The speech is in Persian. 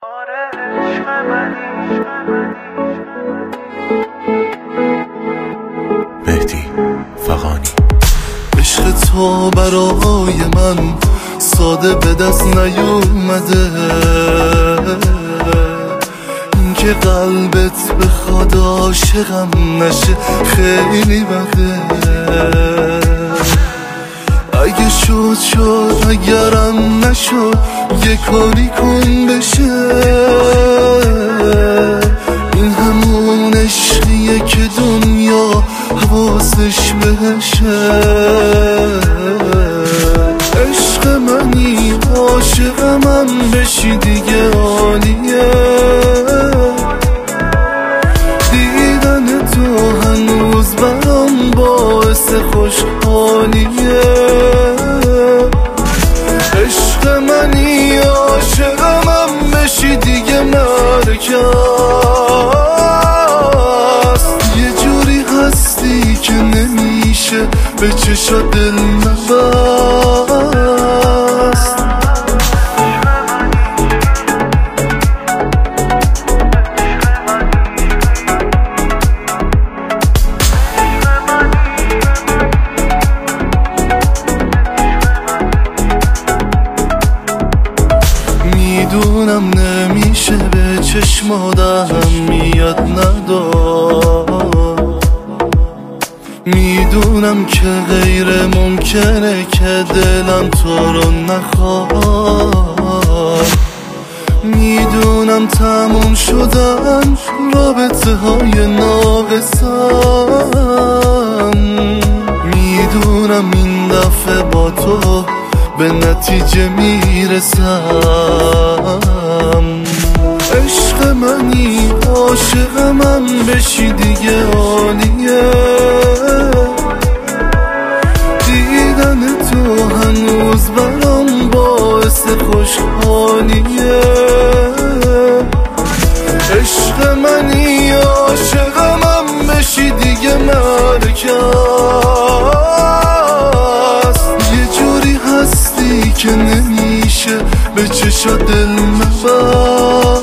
مهدی فغانی. عشق تو برای من ساده به دست نیومده، این که قلبت بخواد عاشقم نشه خیلی بده. اگه شد اگرم نشد یه کاری کن بشه، این همون عشقیه که دنیا حواسش بهشه. عشق منی عاشق من بشی دیگه عالیه، دیدن تو هنوز برام باعث خوشحالیه. عشق منی عاشق من بشی دیگه مرکز، یه جوری هستی که نمیشه به چشا دل نبست. میدونم نمیشه به چشم آدم میاد نداد، میدونم که غیر ممکنه که دلم تو رو نخواد، میدونم تموم شدن رابطه های ناقصم، میدونم این دفعه با تو به نتیجه میرسم. عشق منی عاشق من بشی دیگه عالیه، دیدن تو هنوز برام باعث خوشحالیه. عشق منی عاشق من بشی دیگه مرکز، یه جوری هستی که نمیشه به چشا دل نبست.